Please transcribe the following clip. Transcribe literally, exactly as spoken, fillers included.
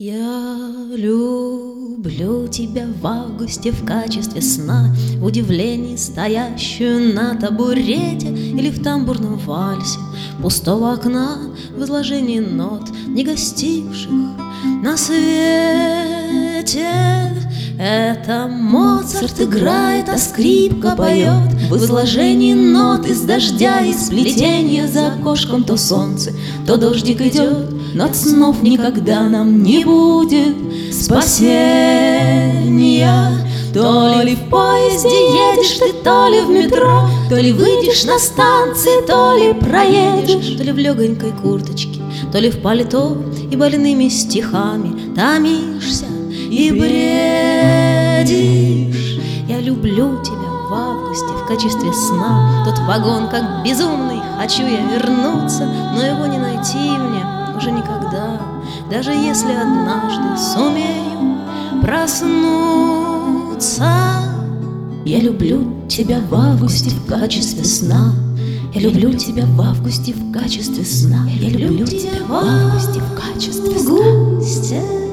Я люблю тебя в августе в качестве сна, в удивлении стоящую на табурете или в тамбурном вальсе пустого окна, в изложении нот, не гостивших на свете. Это Моцарт играет, а скрипка поет в изложении нот из дождя, из сплетения за окошком то солнце, то дождик идет. Но от снов никогда нам не будет спасения. То ли в поезде едешь ты, то ли в метро, то ли выйдешь на станции, то ли проедешь, то ли в легонькой курточке, то ли в пальто, и больными стихами томишься и бредишь. Я люблю тебя в августе в качестве сна. Тот вагон, как безумный, хочу я вернуться, но его не найти мне уже никогда, даже если однажды сумею проснуться. Я люблю тебя в августе в качестве сна. Я люблю тебя в августе в качестве сна. Я люблю тебя в августе в качестве сна.